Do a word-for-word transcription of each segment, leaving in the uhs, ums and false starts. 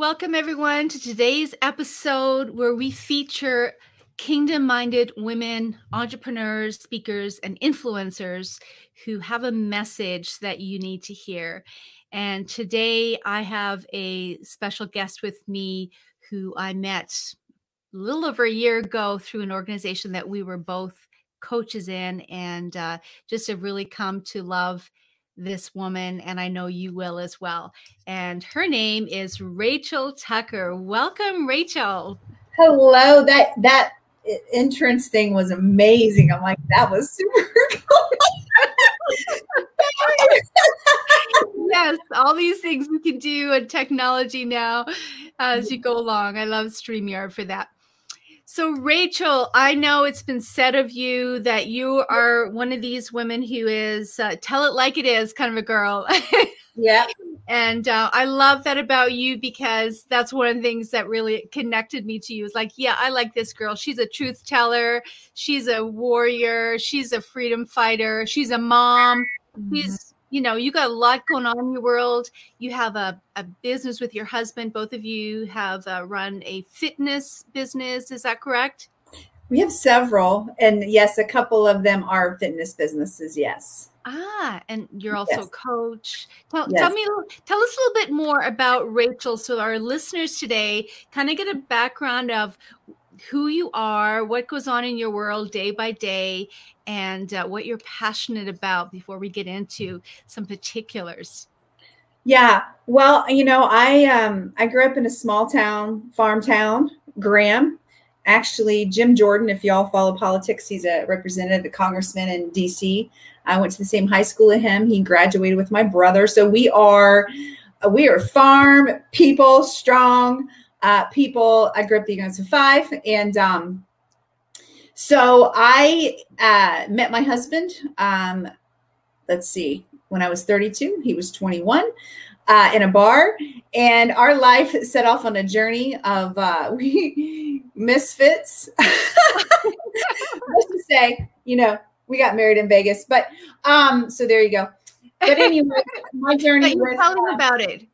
Welcome, everyone, to today's episode where we feature kingdom-minded women, entrepreneurs, speakers, and influencers who have a message that you need to hear. And today I have a special guest with me who I met a little over a year ago through an organization that we were both coaches in, and uh, just have really come to love this woman, and I know you will as well. And her name is Rachel Tucker. Welcome, Rachel. Hello. That that entrance thing was amazing. I'm like, that was super cool. Yes, all these things we can do in technology now as you go along. I love StreamYard for that. So Rachel, I know it's been said of you that you are one of these women who is uh, tell it like it is kind of a girl. Yeah. And uh, I love that about you, because that's one of the things that really connected me to you. Is like, yeah, I like this girl. She's a truth teller. She's a warrior. She's a freedom fighter. She's a mom. Mm-hmm. She's, you know, you got a lot going on in your world. You have a, a business with your husband. Both of you have uh, run a fitness business. Is that correct? We have several. And yes, a couple of them are fitness businesses. Yes. Ah, and you're also Yes. a coach. Tell, Yes. tell me, tell us a little bit more about Rachel, so our listeners today kind of get a background of who you are, what goes on in your world day by day, and uh, what you're passionate about before we get into some particulars. Yeah. Well, you know, I um I grew up in a small town, farm town, Graham. Actually, Jim Jordan, if y'all follow politics, he's a representative, a congressman in D C. I went to the same high school as him. He graduated with my brother. So we are, we are farm people, strong uh, people. I grew up the youngest of five. And um, so I uh, met my husband, um, let's see, when I was thirty-two, he was twenty-one. Uh, in a bar, and our life set off on a journey of uh, we misfits. Let's just say, you know, we got married in Vegas, but um, so there you go. But anyway, my journey. You're telling uh, about it.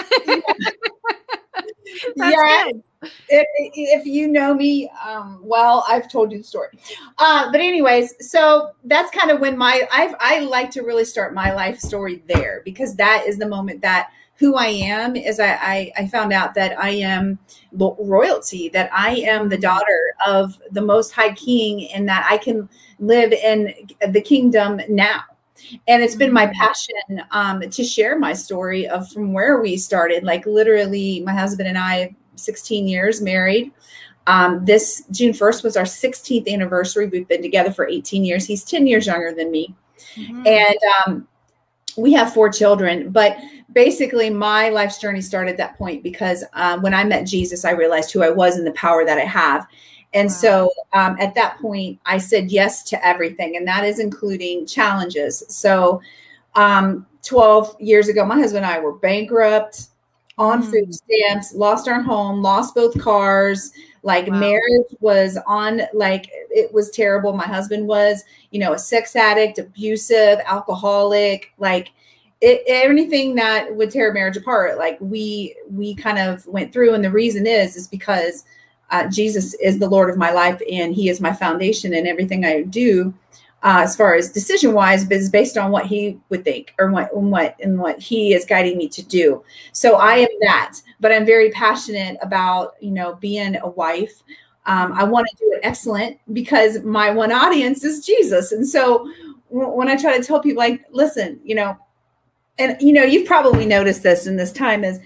Yeah. If, if you know me, um, well, I've told you the story. Uh, but anyways, so that's kind of when my, I've, I like to really start my life story there, because that is the moment that who I am is I, I, I found out that I am royalty, that I am the daughter of the Most High King, and that I can live in the kingdom now. And it's been my passion um, to share my story of from where we started. Like literally, my husband and I, sixteen years married. Um, this June first was our sixteenth anniversary. We've been together for eighteen years. He's ten years younger than me. Mm-hmm. And um, we have four children. But basically, my life's journey started at that point, because um, when I met Jesus, I realized who I was and the power that I have. And wow. so um, at that point, I said yes to everything. And that is including challenges. So um, twelve years ago, my husband and I were bankrupt, on mm. food stamps, lost our home, lost both cars. Like wow. marriage was on, like it was terrible. My husband was, you know, a sex addict, abusive, alcoholic, like it, anything that would tear marriage apart. Like we, we kind of went through. And the reason is, is because Uh, Jesus is the Lord of my life, and he is my foundation, and everything I do uh, as far as decision wise is based on what he would think, or what, and what, and what he is guiding me to do. So I am that, but I'm very passionate about, you know, being a wife. Um, I want to do it excellent, because my one audience is Jesus. And so w- when I try to tell people, like, listen, you know, and, you know, you've probably noticed this in this time is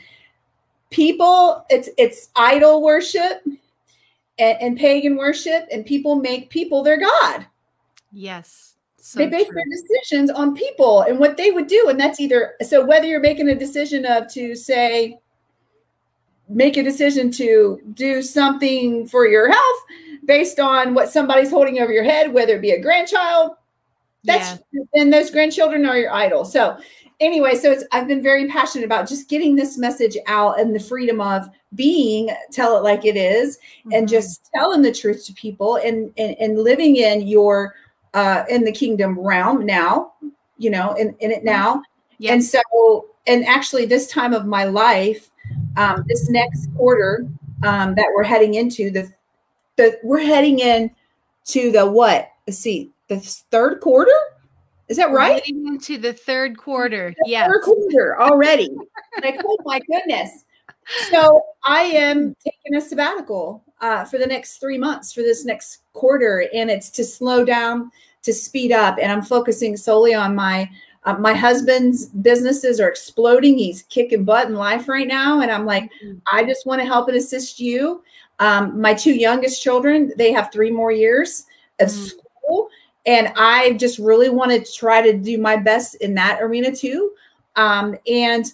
people, it's, it's idol worship. And, and pagan worship, and people make people their God. Yes. So they base true. their decisions on people and what they would do. And that's either, so whether you're making a decision of to say, make a decision to do something for your health based on what somebody's holding over your head, whether it be a grandchild, that's, yeah. and those grandchildren are your idol. So anyway, so it's, I've been very passionate about just getting this message out, and the freedom of being, tell it like it is, mm-hmm. and just telling the truth to people, and, and, and living in your, uh, in the kingdom realm now, you know, in, in it now. Yes. And so, and actually this time of my life, Um, this next quarter um, that we're heading into, the, the we're heading in to the what? Let's see, the third quarter? Is that We're right? heading into the third quarter. The yes. Third quarter already. Like, oh my goodness. So I am taking a sabbatical uh, for the next three months for this next quarter, and it's to slow down, to speed up, and I'm focusing solely on my uh, my husband's businesses are exploding. He's kicking butt in life right now, and I'm like, I just want to help and assist you. Um, my two youngest children, they have three more years of Mm. school, and I just really want to try to do my best in that arena too, um, and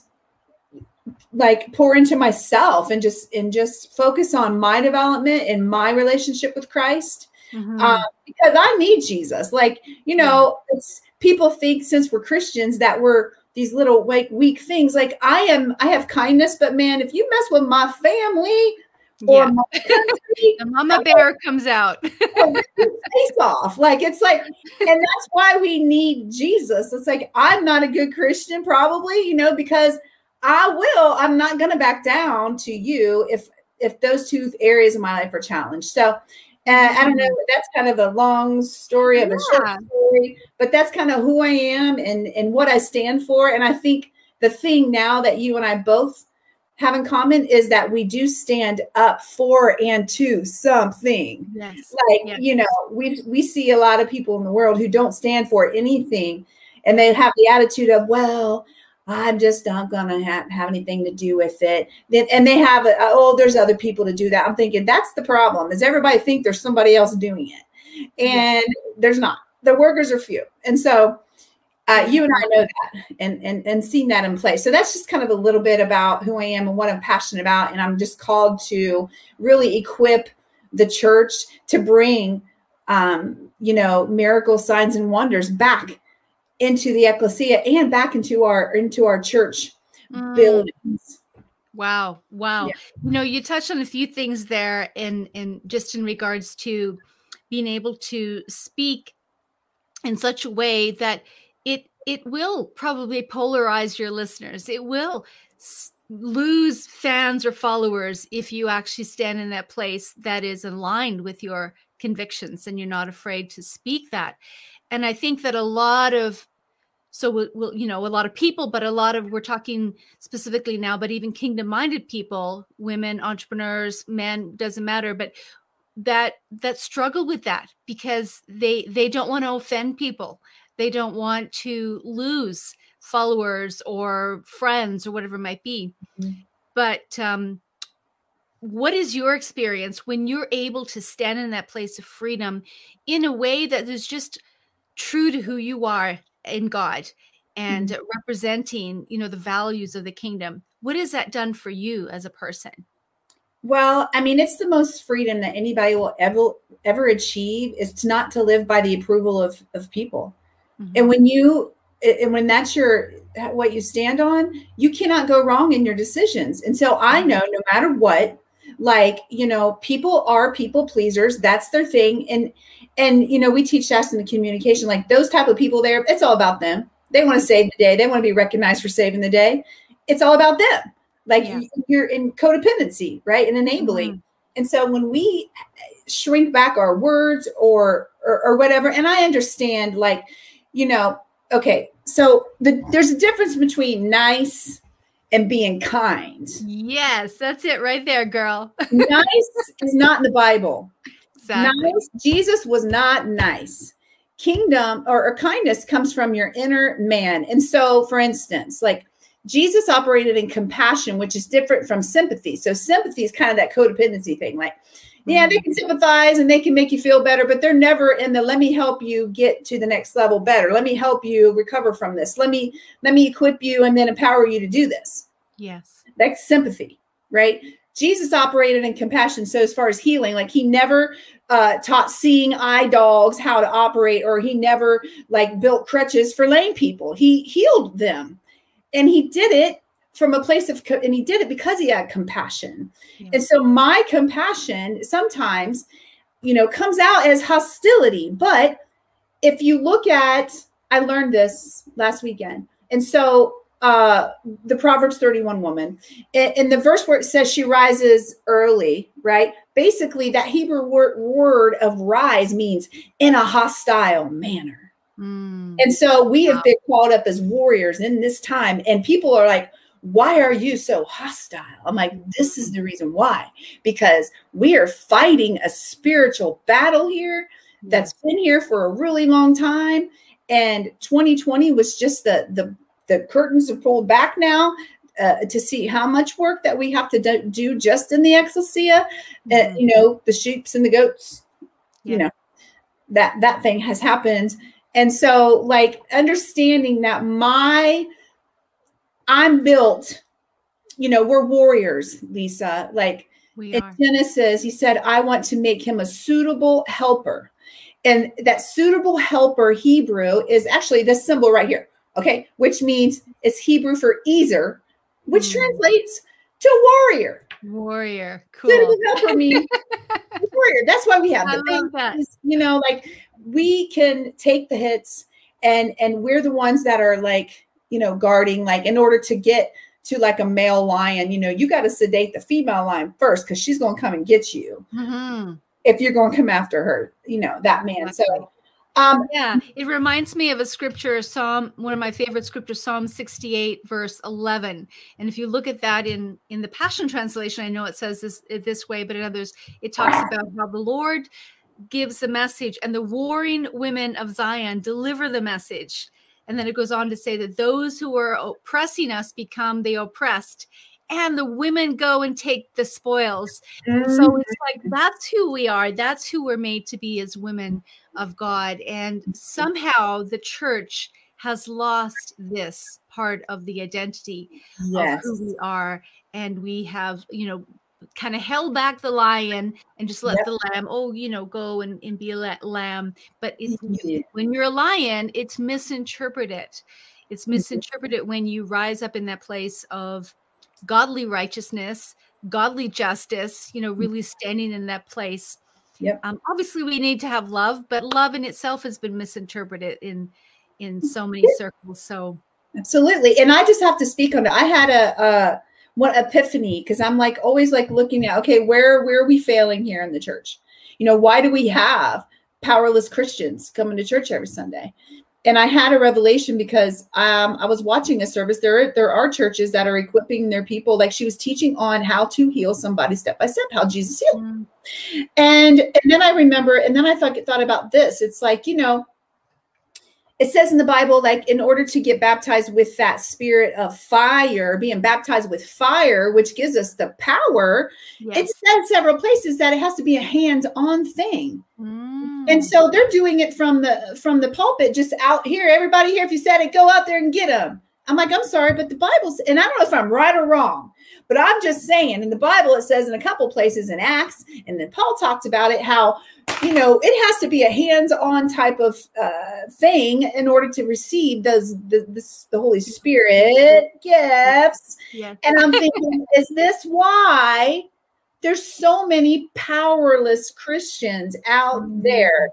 like pour into myself and just and just focus on my development and my relationship with Christ. Mm-hmm. Uh, because I need Jesus. Like, you know, yeah. it's, people think since we're Christians that we're these little like weak things. Like I am, I have kindness, but man, if you mess with my family or yeah. my country, the mama bear comes out. face off. Like it's like, and that's why we need Jesus. It's like I'm not a good Christian, probably, you know, because I will. I'm not going to back down to you if if those two areas of my life are challenged. So. Uh, I don't know. That's kind of a long story of yeah. a short story, but that's kind of who I am and, and what I stand for. And I think the thing now that you and I both have in common is that we do stand up for and to something. Yes. Like, yes. you know, we we see a lot of people in the world who don't stand for anything, and they have the attitude of, well, I'm just not going to have, have anything to do with it. Then, and they have, a, oh, there's other people to do that. I'm thinking that's the problem is everybody think there's somebody else doing it. And yeah. there's not. The workers are few. And so uh, you and I know that and, and, and seeing that in place. So that's just kind of a little bit about who I am and what I'm passionate about. And I'm just called to really equip the church to bring, um, you know, miracles, signs, and wonders back into the ecclesia and back into our into our church mm. buildings. Wow. Wow. Yeah. You know, you touched on a few things there in, in just in regards to being able to speak in such a way that it it will probably polarize your listeners. It will s- lose fans or followers if you actually stand in that place that is aligned with your convictions and you're not afraid to speak that. And I think that a lot of So we'll, we'll, you know, a lot of people, but a lot of, we're talking specifically now, but even kingdom-minded people, women, entrepreneurs, men, doesn't matter, but that, that struggle with that because they, they don't want to offend people. They don't want to lose followers or friends or whatever it might be. Mm-hmm. But um, what is your experience when you're able to stand in that place of freedom in a way that is just true to who you are in God and mm-hmm. representing, you know, the values of the kingdom? What has that done for you as a person? Well, I mean, it's the most freedom that anybody will ever, ever achieve is to not to live by the approval of, of people. Mm-hmm. And when you, and when that's your, what you stand on, you cannot go wrong in your decisions. And so I know no matter what, like, you know, people are people pleasers. That's their thing. And, and, you know, we teach that in the communication, like those type of people there, it's all about them. They want to save the day. They want to be recognized for saving the day. It's all about them. Like yeah. you're in codependency, right? And enabling. Mm-hmm. And so when we shrink back our words or, or, or whatever, and I understand like, you know, okay, so the, there's a difference between nice and being kind. Yes, that's it right there, girl. Nice is not in the Bible. Exactly. Nice, Jesus was not nice. Kingdom or, or kindness comes from your inner man. And so, for instance, like Jesus operated in compassion, which is different from sympathy. So sympathy is kind of that codependency thing. Like, yeah, they can sympathize and they can make you feel better, but they're never in the, let me help you get to the next level better. Let me help you recover from this. Let me, let me equip you and then empower you to do this. Yes. That's sympathy, right? Jesus operated in compassion. So as far as healing, like he never uh, taught seeing eye dogs how to operate, or he never like built crutches for lame people. He healed them, and he did it from a place of, and he did it because he had compassion. Yeah. And so my compassion sometimes, you know, comes out as hostility. But if you look at, I learned this last weekend. And so uh, the Proverbs thirty-one woman. In, in the verse where it says she rises early, right? Basically, that Hebrew word, word of rise means in a hostile manner. Mm. And so we have been called up as warriors in this time, and people are like, why are you so hostile? I'm like, this is the reason why, because we are fighting a spiritual battle here that's been here for a really long time. And twenty twenty was just the, the, the curtains are pulled back now uh, to see how much work that we have to do, do just in the ecclesia. Mm-hmm. uh, you know, the sheeps and the goats, yeah. you know, that, that thing has happened. And so like understanding that my, I'm built, you know, we're warriors, Lisa, like we in are. Genesis, he said, I want to make him a suitable helper. And that suitable helper Hebrew is actually this symbol right here. Okay. Which means it's Hebrew for Ezer, which mm. translates to warrior. Warrior. Cool. Suitable helper means warrior. That's why we have I the love that. You know, like we can take the hits and, and we're the ones that are like, you know, guarding, like in order to get to like a male lion, you know, you got to sedate the female lion first, because she's going to come and get you. Mm-hmm. If you're going to come after her, you know, that man. So, um, yeah, it reminds me of a scripture, Psalm, one of my favorite scriptures, Psalm sixty-eight, verse eleven. And if you look at that in, in the Passion Translation, I know it says this this way, but in others, it talks about how the Lord gives the message and the warring women of Zion deliver the message. And then it goes on to say that those who are oppressing us become the oppressed, and the women go and take the spoils. Mm-hmm. So it's like, that's who we are. That's who we're made to be as women of God. And somehow the church has lost this part of the identity yes. of who we are. And we have, you know, kind of held back the lion and just let yep. the lamb, oh, you know, go and, and be a lamb. But it, yeah. when you're a lion, it's misinterpreted. It's misinterpreted when you rise up in that place of godly righteousness, godly justice, you know, really standing in that place. Yep. Um, obviously, we need to have love, but love in itself has been misinterpreted in in so many circles. So absolutely. And I just have to speak on it. I had a, a what epiphany, because I'm like always like looking at, okay, where where are we failing here in the church? You know, why do we have powerless Christians coming to church every Sunday? And I had a revelation because um, I was watching a service. There, there are churches that are equipping their people. Like she was teaching on how to heal somebody step by step, how Jesus healed. Mm. And, and then I remember, and then I thought, thought about this. It's like, you know, it says in the Bible, like in order to get baptized with that spirit of fire, being baptized with fire, which gives us the power, yes. it says several places that it has to be a hands-on thing. Mm. And so they're doing it from the from the pulpit, just out here. Everybody here, if you said it, go out there and get them. I'm like, I'm sorry, but the Bible's, and I don't know if I'm right or wrong, but I'm just saying in the Bible, it says in a couple places in Acts, and then Paul talked about it, how, you know, it has to be a hands-on type of uh, thing in order to receive those, the, this, the Holy Spirit gifts. Yeah. And I'm thinking, is this why there's so many powerless Christians out mm-hmm. there?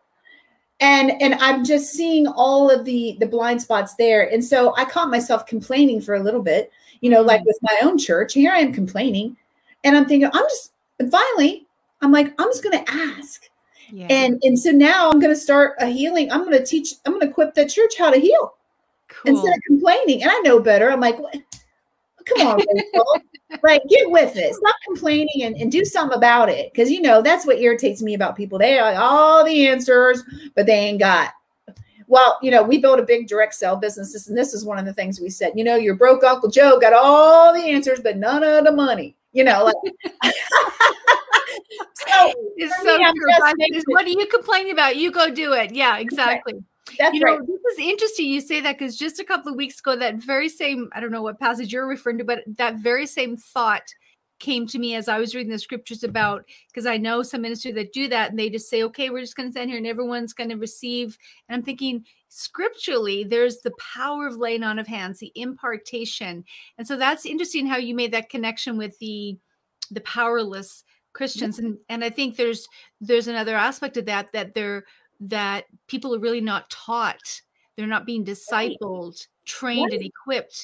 And and I'm just seeing all of the, the blind spots there. And so I caught myself complaining for a little bit, you know, like with my own church. Here I am complaining. And I'm thinking, I'm just, and finally, I'm like, I'm just going to ask. Yeah. And and so now I'm going to start a healing. I'm going to teach, I'm going to equip the church how to heal cool. instead of complaining. And I know better. I'm like, what? Come on, Rachel. Like, get with it. Stop complaining and, and do something about it. Because, you know, that's what irritates me about people. They are all the answers, but they ain't got. Well, you know, we built a big direct sell business. And this is one of the things we said, you know, your broke Uncle Joe got all the answers, but none of the money. You know, like. So it's so true. What are you complaining about? You go do it. Yeah, exactly. Okay. That's you right. know, this is interesting you say that, because just a couple of weeks ago, that very same, I don't know what passage you're referring to, but that very same thought came to me as I was reading the scriptures about, because I know some ministers that do that and they just say, okay, we're just going to stand here and everyone's going to receive. And I'm thinking scripturally, there's the power of laying on of hands, the impartation. And so that's interesting how you made that connection with the, the powerless Christians. And, and I think there's, there's another aspect of that, that they're, that people are really not taught. They're not being discipled, trained, right. and equipped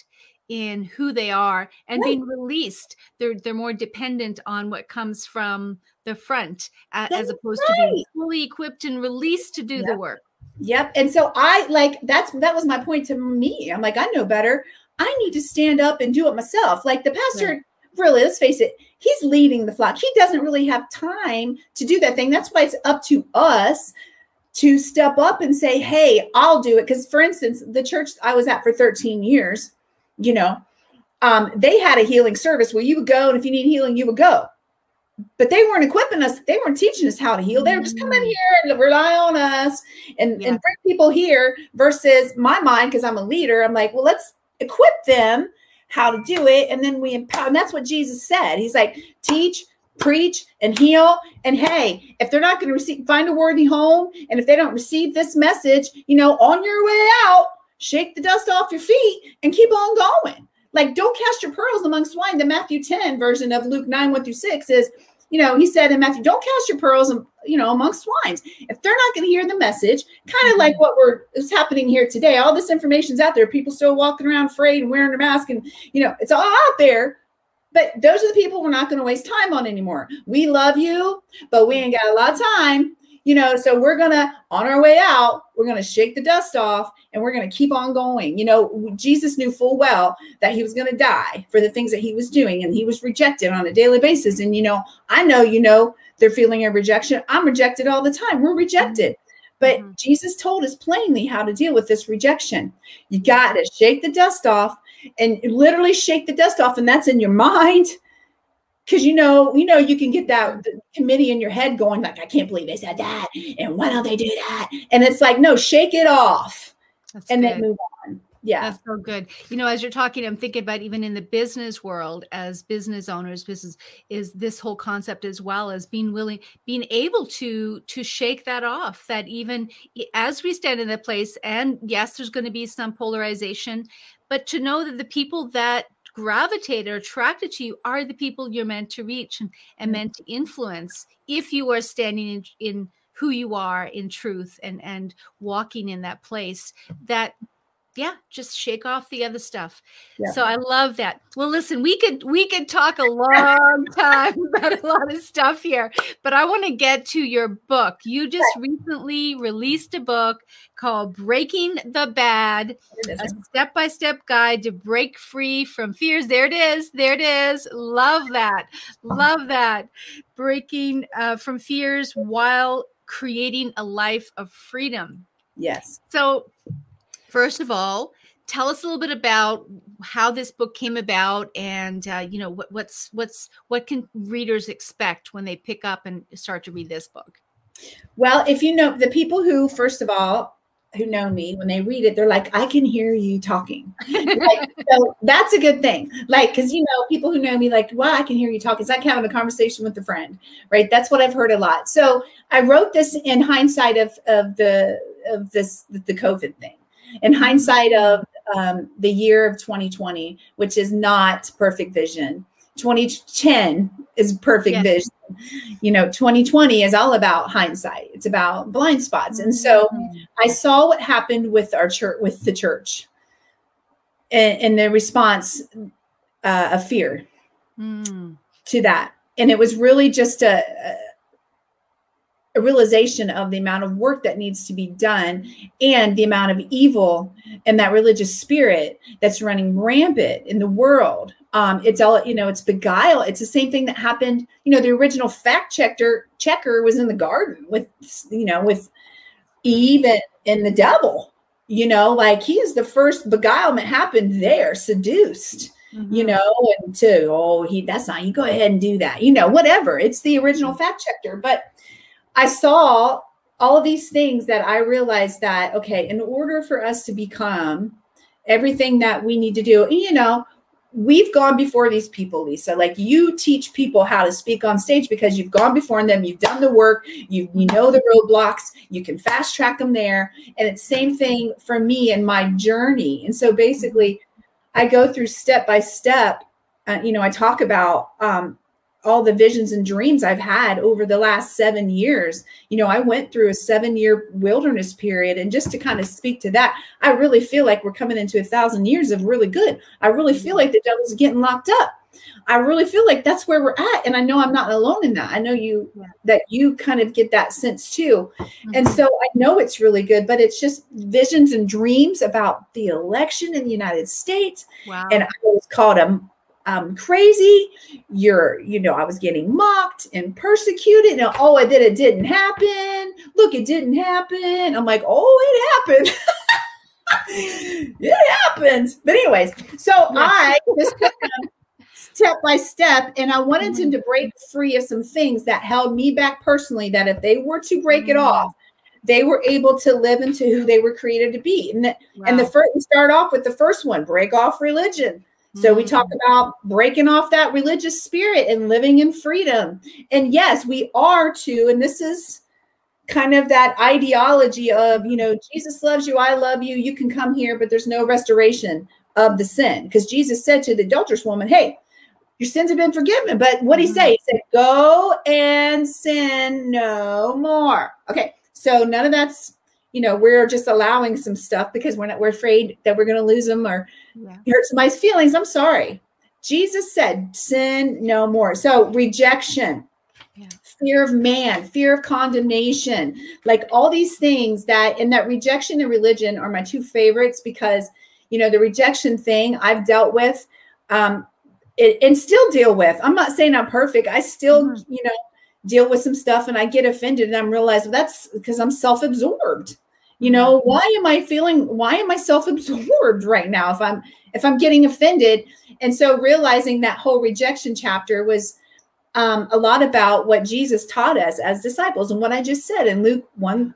in who they are and Right. being released. They're they're more dependent on what comes from the front a- That's as opposed to being right. fully equipped and released to do the Yep. work. Yep. And so I like that's that was my point to me. I'm like, I know better. I need to stand up and do it myself. Like the pastor, Right. really, let's face it, he's leading the flock. He doesn't really have time to do that thing. That's why it's up to us to step up and say, hey, I'll do it. Because for instance, the church I was at for thirteen years, you know, um, they had a healing service where you would go, and if you need healing, you would go. But they weren't equipping us. They weren't teaching us how to heal. They were just come in here and rely on us and, Yeah. and bring people here versus my mind, because I'm a leader. I'm like, well, let's equip them how to do it. And then we empower. And that's what Jesus said. He's like, teach, preach, and heal. And hey, if they're not going to receive, find a worthy home. And if they don't receive this message, you know, on your way out, shake the dust off your feet and keep on going. Like, don't cast your pearls among swine. The Matthew ten version of Luke nine, one through six is, you know, he said in Matthew, don't cast your pearls, you know, among swines. If they're not going to hear the message, kind of like what we're is happening here today, all this information's out there. People still walking around afraid and wearing their mask, and, you know, it's all out there. But those are the people we're not going to waste time on anymore. We love you, but we ain't got a lot of time. You know, so we're going to, on our way out, we're going to shake the dust off and we're going to keep on going. You know, Jesus knew full well that he was going to die for the things that he was doing, and he was rejected on a daily basis. And, you know, I know, you know, they're feeling a rejection. I'm rejected all the time. We're rejected. But mm-hmm. Jesus told us plainly how to deal with this rejection. You got to shake the dust off, and literally shake the dust off. And that's in your mind. Because, you know, you know, you can get that committee in your head going like, I can't believe they said that. And why don't they do that? And it's like, no, shake it off. That's and good. Then move on. Yeah. That's so good. You know, as you're talking, I'm thinking about even in the business world, as business owners, business is this whole concept as well as being willing, being able to, to shake that off, that even as we stand in that place, and yes, there's going to be some polarization, but to know that the people that gravitate or attracted to you are the people you're meant to reach and, and meant to influence if you are standing in, in who you are in truth and, and walking in that place that, yeah, just shake off the other stuff. Yeah. So I love that. Well, listen, we could we could talk a long time about a lot of stuff here, but I want to get to your book. You just recently released a book called Breaking the Bad, a step-by-step guide to break free from fears. There it is. There it is. Love that. Love that. Breaking uh, from fears while creating a life of freedom. Yes. So first of all, tell us a little bit about how this book came about, and uh, you know what, what's what's what can readers expect when they pick up and start to read this book? Well, if you know the people who, first of all, who know me, when they read it, they're like, I can hear you talking. Like, so that's a good thing. Like, because you know, people who know me, like, wow, I can hear you talking. It's like having a conversation with a friend, right? That's what I've heard a lot. So I wrote this in hindsight of of the of this the COVID thing. In hindsight of um, the year of twenty twenty, which is not perfect vision. twenty ten is perfect yes. vision. You know, twenty twenty is all about hindsight. It's about blind spots. And so I saw what happened with our church, with the church, and, and the response uh, of fear mm. to that. And it was really just a, a a realization of the amount of work that needs to be done and the amount of evil and that religious spirit that's running rampant in the world. Um, it's all, you know, it's beguile. It's the same thing that happened. You know, the original fact checker checker was in the garden with, you know, with Eve and, and the devil, you know, like he is the first beguilement happened there, seduced. Mm-hmm. You know, and to, oh, he, that's not, you go ahead and do that, you know, whatever. It's the original fact checker. But I saw all of these things that I realized that, okay, in order for us to become everything that we need to do, and, you know, we've gone before these people, Lisa. Like, you teach people how to speak on stage because you've gone before them, you've done the work, you, you know the roadblocks, you can fast track them there. And it's the same thing for me and my journey. And so basically I go through step by step, uh, you know, I talk about, um, all the visions and dreams I've had over the last seven years. You know, I went through a seven year wilderness period. And just to kind of speak to that, I really feel like we're coming into a thousand years of really good. I really feel like the devil's getting locked up. I really feel like that's where we're at. And I know I'm not alone in that. I know you, yeah. that you kind of get that sense too. Mm-hmm. And so I know it's really good, but it's just visions and dreams about the election in the United States. Wow. And I was called a um, crazy. You're, you know, I was getting mocked and persecuted. And oh, I did. It didn't happen. Look, it didn't happen. I'm like, oh, it happened. It happened. But anyways, so yeah. I just step by step. And I wanted mm-hmm. him to break free of some things that held me back personally, that if they were to break mm-hmm. it off, they were able to live into who they were created to be. And, the, wow. and the first, we start off with the first one, break off religion. Mm-hmm. So we talk about breaking off that religious spirit and living in freedom. And yes, we are too. And this is kind of that ideology of, you know, Jesus loves you, I love you, you can come here, but there's no restoration of the sin. Because Jesus said to the adulterous woman, hey, your sins have been forgiven. But what did he say? He said, go and sin no more. Okay. So none of that's, you know, we're just allowing some stuff because we're not, we're afraid that we're going to lose them or yeah. hurt somebody's feelings. I'm sorry. Jesus said, sin no more. So rejection, yeah. fear of man, fear of condemnation, like all these things that, and that rejection and religion are my two favorites because, you know, the rejection thing I've dealt with, um, It, and still deal with. I'm not saying I'm perfect. I still, mm-hmm. you know, deal with some stuff and I get offended and I'm realizing that's because I'm self-absorbed. You know, mm-hmm. why am I feeling, why am I self-absorbed right now if I'm, if I'm getting offended? And so realizing that whole rejection chapter was um, a lot about what Jesus taught us as disciples. And what I just said in Luke one,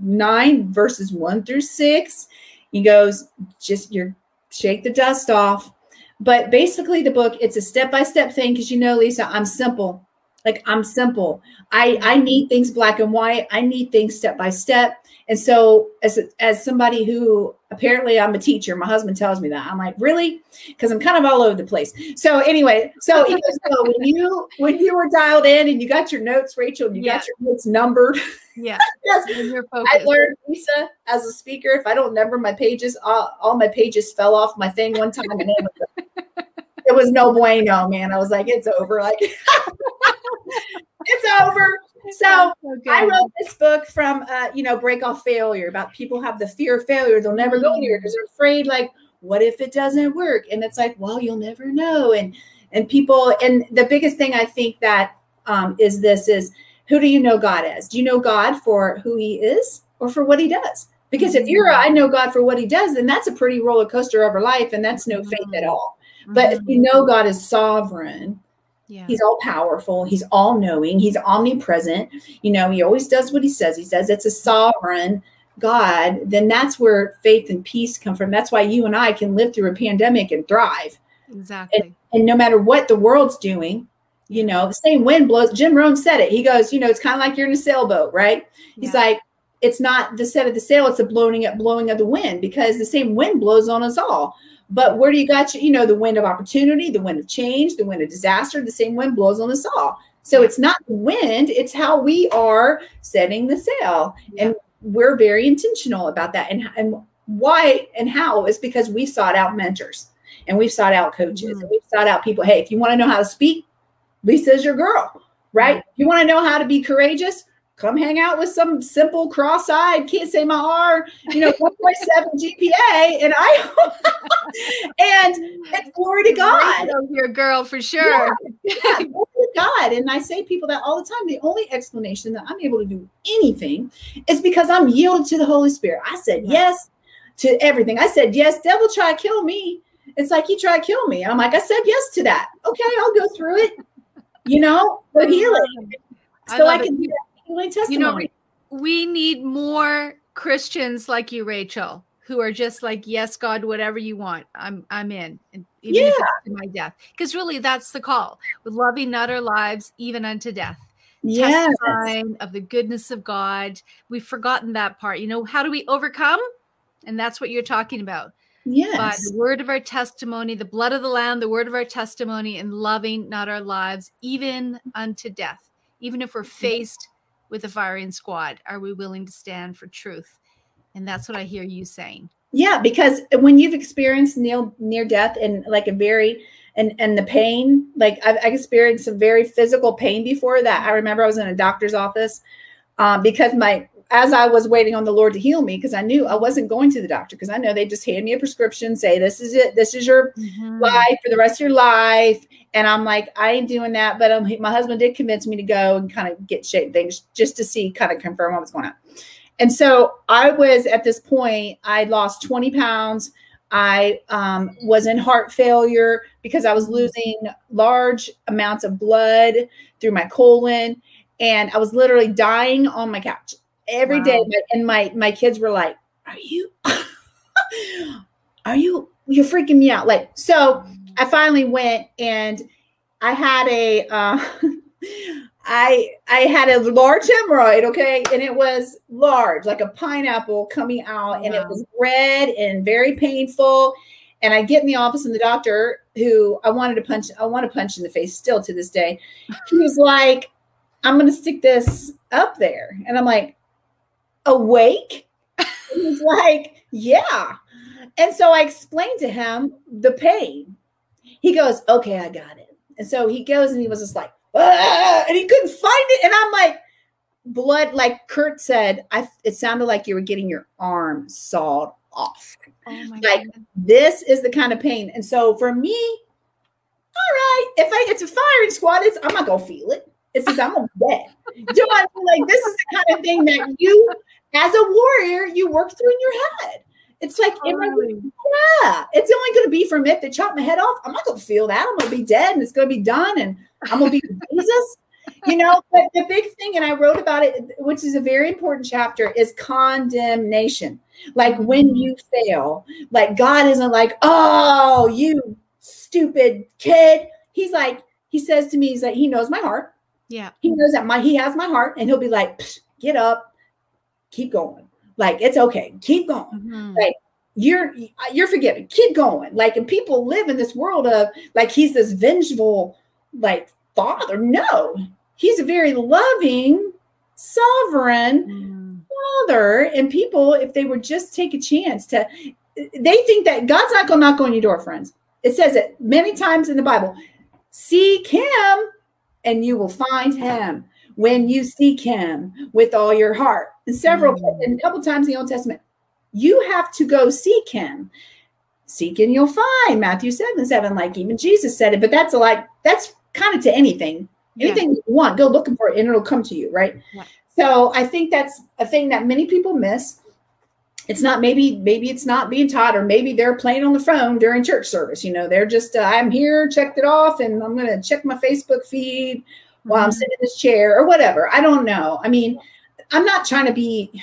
nine verses one through six, he goes, just you're shake the dust off. But basically the book, it's a step-by-step thing. Cause you know, Lisa, I'm simple. Like I'm simple. I, I need things black and white. I need things step by step. And so as, as somebody who apparently I'm a teacher, my husband tells me that I'm like, really? Cause I'm kind of all over the place. So anyway, so he goes, so when you, when you were dialed in and you got your notes, Rachel, and you yeah. got your notes numbered. Yeah. Yes. I learned, Lisa, as a speaker, if I don't number my pages, all, all my pages fell off my thing one time. And it was, it was no bueno, man. I was like, it's over. Like it's over. So, so I wrote this book from, uh, you know, break off failure about people have the fear of failure. They'll never go anywhere because they're afraid, like, what if it doesn't work? And it's like, well, you'll never know. And, and people, and the biggest thing I think that um, is this is, who do you know God as? Do you know God for who he is or for what he does? Because if you're, I know God for what he does, then that's a pretty roller coaster over life. And that's no faith at all. But if you know God is sovereign, yeah. he's all powerful, he's all knowing, he's omnipresent, you know, he always does what he says he says, it's a sovereign God, then that's where faith and peace come from. That's why you and I can live through a pandemic and thrive. Exactly. And, and no matter what the world's doing, you know, the same wind blows. Jim Rohn said it. He goes, you know, it's kind of like you're in a sailboat, right? Yeah. He's like, it's not the set of the sail, it's the blowing up, blowing of the wind, because the same wind blows on us all. But where do you got, you, you know, the wind of opportunity, the wind of change, the wind of disaster, the same wind blows on us all. So it's not the wind, it's how we are setting the sail. Yeah. And we're very intentional about that. And, and why and how is because we sought out mentors and we've sought out coaches mm-hmm. and we've sought out people. Hey, if you want to know how to speak, Lisa's your girl, right? If you want to know how to be courageous, come hang out with some simple cross-eyed, can't say my R, you know, one point seven G P A. And I, and, and glory to God. Your girl for sure. Yeah, yeah, glory to God. And I say people that all the time, the only explanation that I'm able to do anything is because I'm yielded to the Holy Spirit. I said yes to everything. I said, yes, devil try to kill me. It's like, he tried to kill me. I'm like, I said yes to that. Okay, I'll go through it, you know, for healing. So I, I can do that. You know, we need more Christians like you, Rachel, who are just like, yes, God, whatever you want, I'm I'm in, and even yeah. if it's to my death. Because really, that's the call. With loving not our lives, even unto death. Yes. Testifying of the goodness of God. We've forgotten that part. You know, how do we overcome? And that's what you're talking about. by Yes. the word of our testimony, the blood of the Lamb, the word of our testimony, and loving not our lives, even unto death. Even if we're faced with a firing squad, are we willing to stand for truth? And that's what I hear you saying. Yeah, because when you've experienced near near death and like a very and and the pain, like I've, I've experienced some very physical pain before that. I remember I was in a doctor's office um, because my as I was waiting on the Lord to heal me, because I knew I wasn't going to the doctor, because I know they just hand me a prescription, say this is it, this is your Mhm. life for the rest of your life, and I'm like, I ain't doing that. But um, my husband did convince me to go and kind of get shape things just to see, kind of confirm what was going on. And so I was at this point, I lost twenty pounds. I um, was in heart failure because I was losing large amounts of blood through my colon. And I was literally dying on my couch every Wow. day. And my, my kids were like, are you, are you, you're freaking me out. Like, so I finally went and I had a, uh, I I had a large hemorrhoid, okay, and it was large, like a pineapple coming out, Oh, and it wow. was red and very painful. And I get in the office, and the doctor, who I wanted to punch, I want to punch in the face still to this day, he was like, "I'm going to stick this up there," and I'm like, "Awake?" And he's like, "Yeah." And so I explained to him the pain. He goes, "Okay, I got it." And so he goes, and he was just like, ah, and he couldn't find it. And I'm like, blood, like Kurt said, I it sounded like you were getting your arm sawed off. Oh my Like, goodness. this is the kind of pain. And so for me, all right, if I it's a firing squad, it's I'm not gonna feel it. It's just I'm gonna be dead. Do you know what I mean? Like, this is the kind of thing that you, as a warrior, you work through in your head. It's like, am I Totally. yeah, it's only going to be from if they chop my head off. I'm not going to feel that. I'm going to be dead and it's going to be done and I'm going to be Jesus. You know, but the big thing, and I wrote about it, which is a very important chapter, is condemnation. Like when you fail, like God isn't like, oh, you stupid kid. He's like, he says to me, he's like, he knows my heart. Yeah. He knows that my, he has my heart, and he'll be like, "Psh, get up, keep going. Like, it's okay. Keep going. Mhm. Like, you're, you're forgiven. Keep going." Like, and people live in this world of like, he's this vengeful, like, father. No, he's a very loving, sovereign Mm. father. And people, if they would just take a chance to, they think that God's not going to knock on your door, friends. It says it many times in the Bible. Seek him and you will find him when you seek him with all your heart. And several, Mm. and a couple times in the Old Testament, you have to go seek him. Seek and you'll find. Matthew seven, seven, like even Jesus said it, but that's like, that's kind of to anything. Yeah. Anything you want, go looking for it and it'll come to you, right? Yeah. So I think that's a thing that many people miss. It's not, maybe, maybe it's not being taught, or maybe they're playing on the phone during church service. You know, they're just, uh, I'm here, checked it off, and I'm going to check my Facebook feed while I'm Mhm. sitting in this chair or whatever. I don't know. I mean, I'm not trying to be,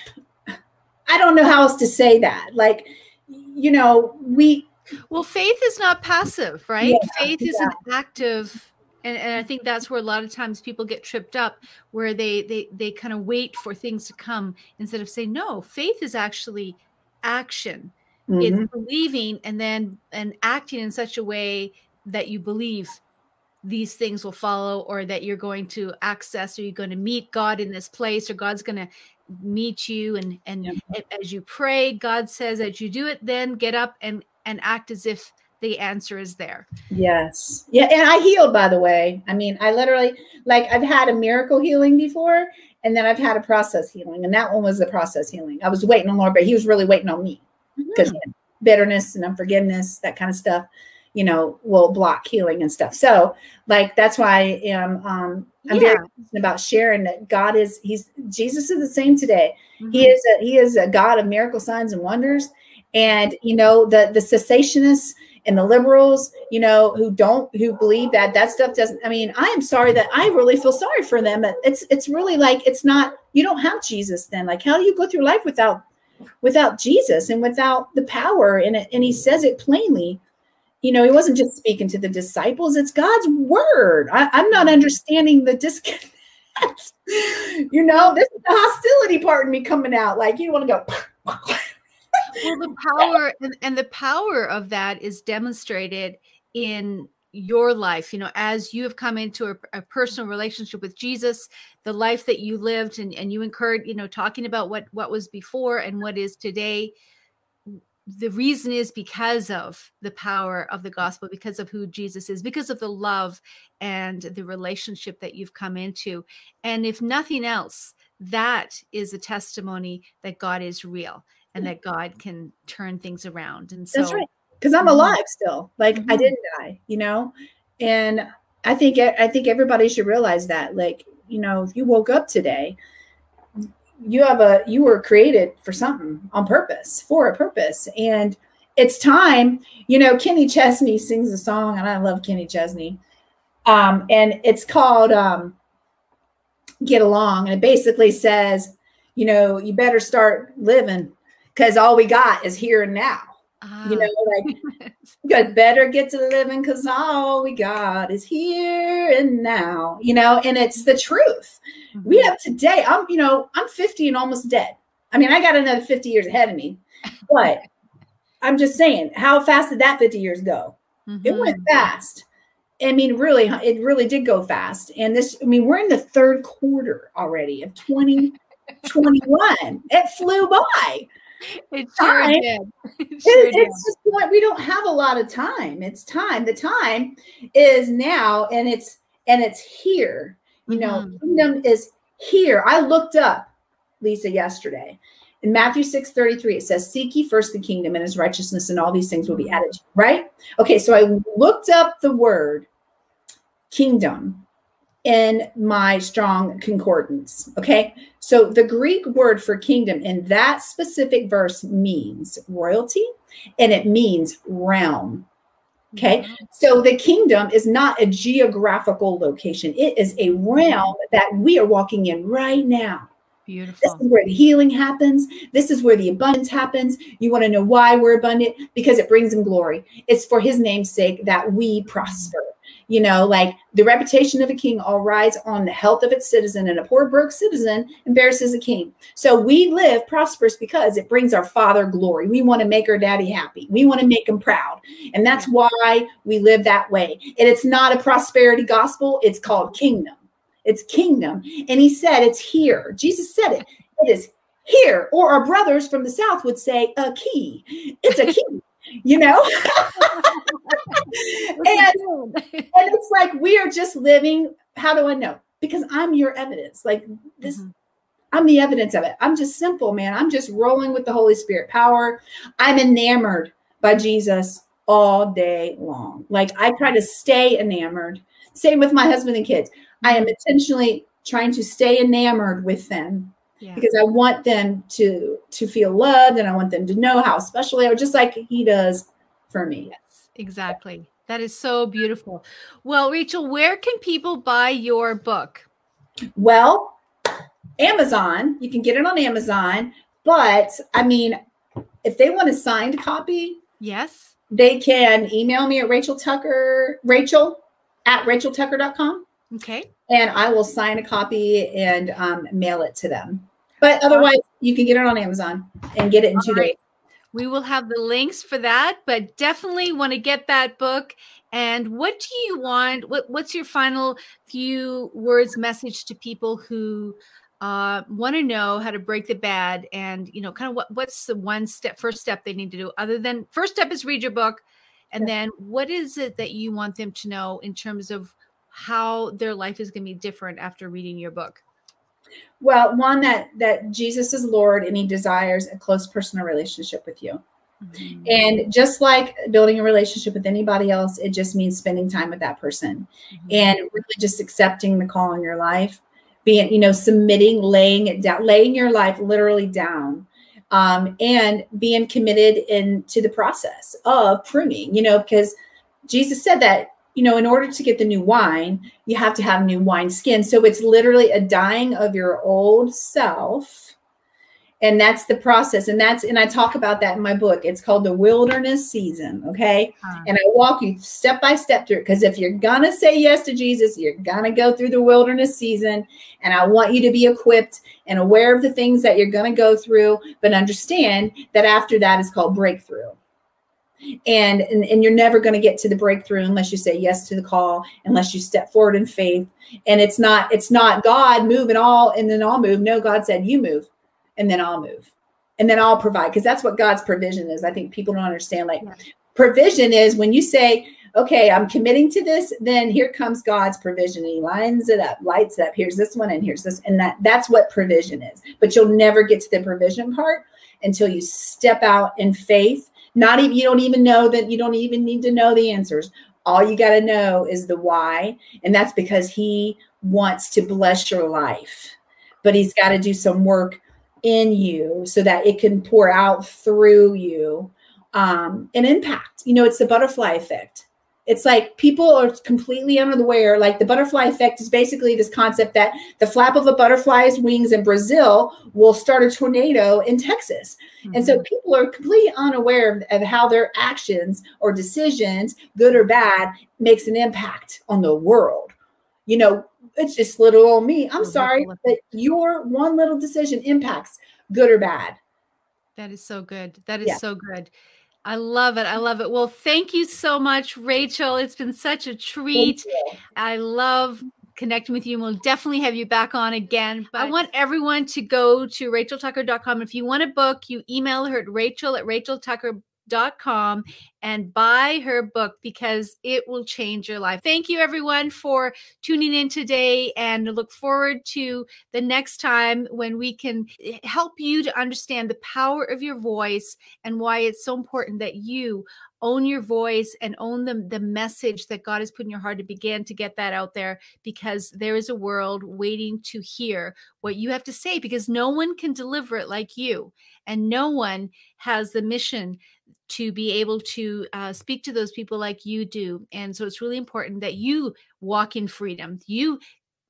I don't know how else to say that. Like, you know, we, Well, faith is not passive, right? Yeah, Faith is an active, and, and I think that's where a lot of times people get tripped up, where they they they kind of wait for things to come instead of saying, no, faith is actually action. Mhm. It's believing and then and acting in such a way that you believe these things will follow, or that you're going to access, or you're going to meet God in this place, or God's going to meet you. And and Yeah. a- as you pray, God says, as you do it, then get up and and act as if the answer is there. Yes. Yeah. And I healed, by the way. I mean, I literally, like, I've had a miracle healing before, and then I've had a process healing. And that one was the process healing. I was waiting on Lord, but he was really waiting on me, because Mhm. bitterness and unforgiveness, that kind of stuff, you know, will block healing and stuff. So, like, that's why I am, um, I'm Yeah. very passionate about sharing that God is, he's, Jesus is the same today. Mhm. He is a, he is a God of miracle signs and wonders. And, you know, the, the cessationists and the liberals, you know, who don't, who believe that that stuff doesn't, I mean, I am sorry that I really feel sorry for them. It's, it's really like, it's not, you don't have Jesus then. Like, how do you go through life without, without Jesus and without the power in it? And he says it plainly. You know, he wasn't just speaking to the disciples. It's God's word. I, I'm not understanding the disconnect. You know, this is the hostility part in me coming out. Like, you want to go. Well, the power and, and the power of that is demonstrated in your life, you know, as you have come into a, a personal relationship with Jesus, the life that you lived, and, and you incurred, you know, talking about what what was before and what is today. The reason is because of the power of the gospel, because of who Jesus is, because of the love and the relationship that you've come into. And if nothing else, that is a testimony that God is real and that God can turn things around. And so, that's right. Because I'm alive still. Like mm-hmm. I didn't die, you know? And I think, I think everybody should realize that, like, you know, if you woke up today, you have a, you were created for something on purpose, for a purpose. And it's time, you know, Kenny Chesney sings a song, and I love Kenny Chesney. Um, and it's called um, Get Along. And it basically says, you know, you better start living because all we got is here and now. Ah. You know, like you guys better get to living because all we got is here and now, you know, and it's the truth. Mm-hmm. We have today. I'm, you know, I'm fifty and almost dead. I mean, I got another fifty years ahead of me, but I'm just saying, how fast did that fifty years go? Mm-hmm. It went fast. I mean, really, it really did go fast. And this, I mean, we're in the third quarter already of twenty twenty-one. It flew by. It sure time. did. It sure it, it's did. just like we don't have a lot of time. It's time. The time is now, and it's and it's here. You know, mm-hmm. kingdom is here. I looked up, Lisa, yesterday. In Matthew six thirty-three, it says, "Seek ye first the kingdom and his righteousness, and all these things will be added to you." Right? Okay, so I looked up the word kingdom in my Strong Concordance. Okay, so the Greek word for kingdom in that specific verse means royalty, and it means realm. Okay, mm-hmm. So the kingdom is not a geographical location. It is a realm that we are walking in right now. Beautiful. This is where the healing happens. This is where the abundance happens. You want to know why we're abundant? Because it brings him glory. It's for his name's sake that we prosper. You know, like the reputation of a king all rides on the health of its citizen, and a poor broke citizen embarrasses a king. So we live prosperous because it brings our father glory. We want to make our daddy happy. We want to make him proud. And that's why we live that way. And it's not a prosperity gospel. It's called kingdom. It's kingdom. And he said, it's here. Jesus said it. It is here. Or our brothers from the South would say a key. It's a key, you know? and, and it's like, we are just living. How do I know? Because I'm your evidence. Like this, mm-hmm. I'm the evidence of it. I'm just simple, man. I'm just rolling with the Holy Spirit power. I'm enamored by Jesus all day long. Like I try to stay enamored. Same with my husband and kids. I am intentionally trying to stay enamored with them yeah. because I want them to, to feel loved, and I want them to know how special they are, just like he does for me. Yes, exactly. That is so beautiful. Well, Rachel, where can people buy your book? Well, Amazon. You can get it on Amazon. But I mean, if they want a signed copy, yes, they can email me at Rachel Tucker, Rachel at rachel tucker dot com. Okay. And I will sign a copy and um, mail it to them. But otherwise, you can get it on Amazon and get it in two days. We will have the links for that, but definitely want to get that book. And what do you want? What, what's your final few words message to people who uh, want to know how to break the bad, and, you know, kind of what, what's the one step, first step they need to do, other than first step is read your book. And yeah. then what is it that you want them to know in terms of how their life is going to be different after reading your book? Well, one, that that Jesus is Lord, and he desires a close personal relationship with you. Mm-hmm. And just like building a relationship with anybody else, it just means spending time with that person mm-hmm. and really just accepting the call in your life, being, you know, submitting, laying it down, laying your life literally down, um, and being committed into the process of pruning, you know, because Jesus said that, you know, in order to get the new wine, you have to have new wine skin. So it's literally a dying of your old self And that's the process. And that's, and I talk about that in my book. It's called The Wilderness Season. Okay. Huh. And I walk you step by step through it. Because if you're going to say yes to Jesus, you're going to go through the wilderness season. And I want you to be equipped and aware of the things that you're going to go through, but understand that after that is called breakthrough. And, and, and you're never going to get to the breakthrough unless you say yes to the call, unless you step forward in faith. And it's not, it's not God move and all, and then I'll move. No, God said, you move. And then I'll move, and then I'll provide, because that's what God's provision is. I think people don't understand. Like, yeah. Provision is when you say, okay, I'm committing to this, then here comes God's provision. And he lines it up, lights it up. Here's this one, and here's this. And that that's what provision is. But you'll never get to the provision part until you step out in faith. Not even, you don't even know that, you don't even need to know the answers. All you got to know is the why. And that's because he wants to bless your life, but he's got to do some work in you so that it can pour out through you, um, an impact. You know, it's the butterfly effect. It's like people are completely unaware. Like the butterfly effect is basically this concept that the flap of a butterfly's wings in Brazil will start a tornado in Texas. Mm-hmm. And so people are completely unaware of, of how their actions or decisions, good or bad, makes an impact on the world. You know, it's just little old me. I'm sorry, but your one little decision impacts, good or bad. That is so good. That is yeah. so good. I love it. I love it. Well, thank you so much, Rachel. It's been such a treat. I love connecting with you, and we'll definitely have you back on again. But I want everyone to go to rachel tucker dot com. If you want a book, you email her at rachel at rachel tucker dot com and buy her book, because it will change your life. Thank you, everyone, for tuning in today, and look forward to the next time when we can help you to understand the power of your voice and why it's so important that you own your voice and own the, the message that God has put in your heart, to begin to get that out there, because there is a world waiting to hear what you have to say, because no one can deliver it like you, and no one has the mission to be able to uh, speak to those people like you do. And so it's really important that you walk in freedom. You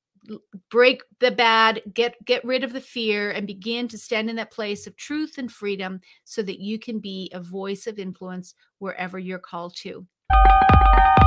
break the bad, get, get rid of the fear, and begin to stand in that place of truth and freedom, so that you can be a voice of influence wherever you're called to.